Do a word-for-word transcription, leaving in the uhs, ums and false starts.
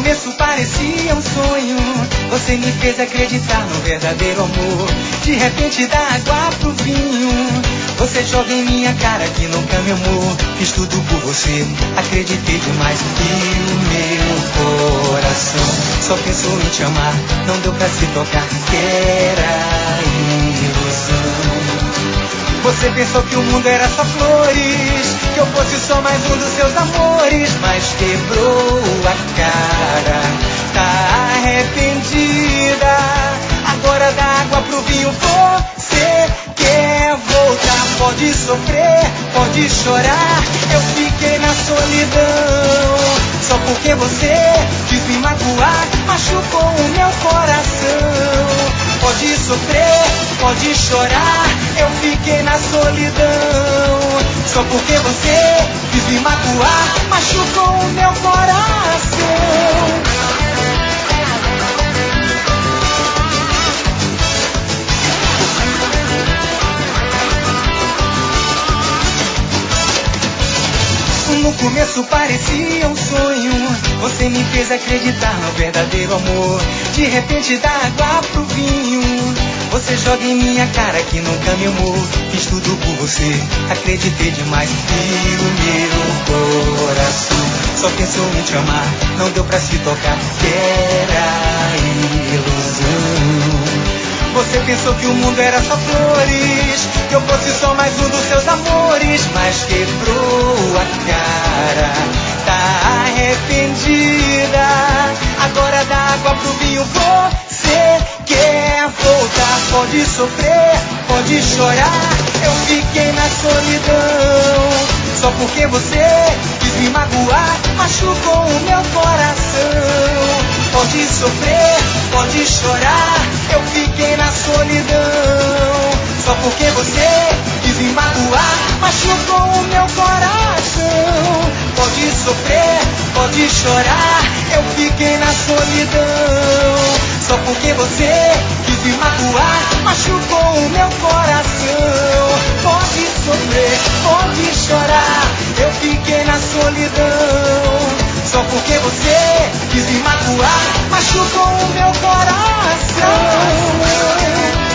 começo parecia um sonho, você me fez acreditar no verdadeiro amor. De repente da água pro vinho, você joga em minha cara que nunca me amou. Fiz tudo por você, acreditei demais. E o meu coração só pensou em te amar, não deu pra se tocar, que era ilusão. Você pensou que o mundo era só flores, que eu fosse só mais um dos seus amores, mas quebrou a cara, tá arrependida. Agora da água pro vinho você quer voltar. Pode sofrer, pode chorar, eu fiquei na solidão. Só porque você quis me magoar, machucou o meu coração. Pode sofrer, pode chorar, eu fiquei na solidão. Só porque você quis me magoar, machucou o meu coração. No começo parecia um sonho, você me fez acreditar no verdadeiro amor. De repente da água pro vinho, você joga em minha cara que nunca me amou. Fiz tudo por você, acreditei demais. E o meu coração só pensou em te amar, não deu pra se tocar, que era ilusão. Você pensou que o mundo era só flores, que eu fosse só mais um dos seus amores, mas quebrou a cara, tá arrependida. Agora da água pro vinho você quer voltar. Pode sofrer, pode chorar, eu fiquei na solidão. Só porque você quis me magoar, machucou o meu coração. Pode sofrer, pode chorar, eu fiquei na solidão. Só porque você quis me magoar, machucou o meu coração. Pode sofrer, pode chorar, eu fiquei na solidão. Só porque você quis me magoar, machucou o meu coração. Pode sofrer, pode chorar, eu fiquei na solidão. Só porque você quis me magoar, machucou o meu coração.